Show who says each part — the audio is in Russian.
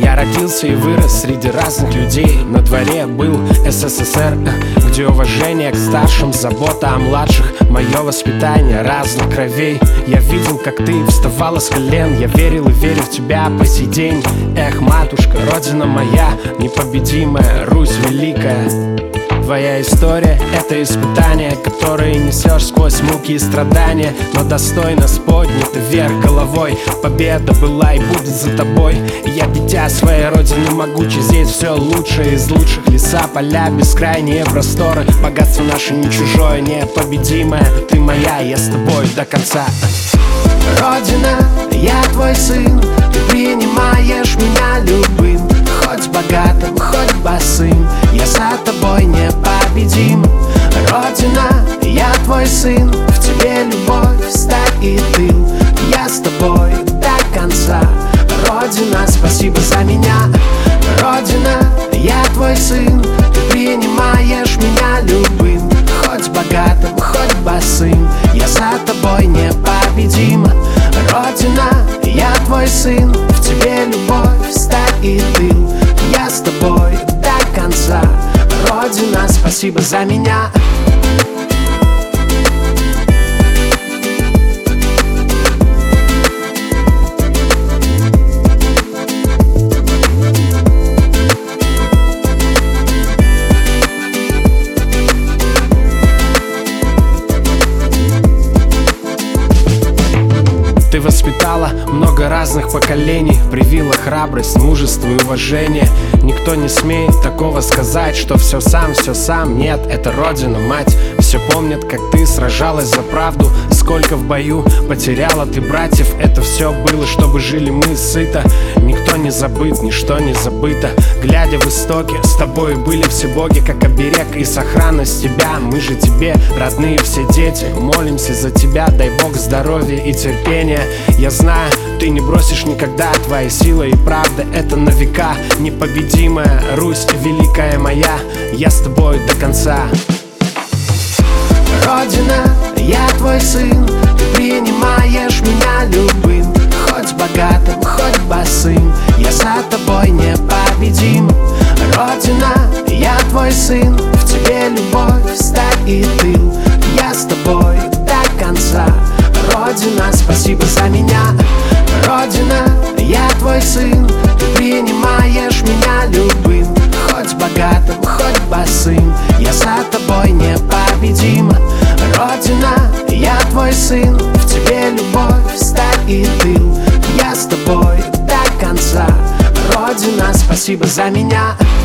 Speaker 1: Я родился и вырос среди разных людей. На дворе был СССР, где уважение к старшим, забота о младших, мое воспитание разных кровей. Я видел, как ты вставала с колен, я верил и верю в тебя по сей день. Эх, матушка, родина моя, непобедимая, Русь великая. Твоя история — это испытание, которое несешь сквозь муки и страдания, но достойно с поднятой вверх головой. Победа была и будет за тобой. Я дитя своей родины могучий, здесь все лучшее из лучших. Леса, поля, бескрайние просторы, богатство наше не чужое, непобедимое. Ты моя, я с тобой до конца.
Speaker 2: Родина, я твой сын, ты принимаешь меня любым. Хоть богатым, хоть босым, я за тобой непобедим. Родина, я твой сын, в тебе любовь, сталь и тыл. Я с тобой до конца. Родина, спасибо за меня. Родина, я твой сын, ты принимаешь меня любым. Хоть богатым, хоть босым, я за тобой непобедим. Родина, я твой сын, в тебе любовь, сталь и тыл. Я с тобой до конца. Родина, спасибо за меня.
Speaker 1: Ты воспитала много разных поколений, привила храбрость, мужество и уважение. Никто не смеет такого сказать, что все сам, нет, это родина, мать. Все помнят, как ты сражалась за правду, сколько в бою потеряла ты братьев. Это все было, чтобы жили мы сыто. Никто не забыт, ничто не забыто. Глядя в истоки, с тобой были все боги, как оберег и сохранность тебя. Мы же тебе родные все дети, молимся за тебя, дай Бог здоровья и терпения. Я знаю, ты не бросишь никогда, твоя сила и правда — это на века. Непобедимая Русь, великая моя, я с тобой до конца.
Speaker 2: Родина, я твой сын, ты принимаешь меня любым. Хоть богатым, хоть босым, я за тобой непобедим. Родина, я твой сын, в тебе любовь, сталь и тыл. Я с тобой до конца. Родина, спасибо за меня. Родина, я твой сын, ты принимаешь меня любым. Хоть богатым, хоть босым, я за тобой непобедим. Родина, я твой сын, в тебе любовь, сталь и тыл. Я с тобой до конца. Родина, спасибо за меня.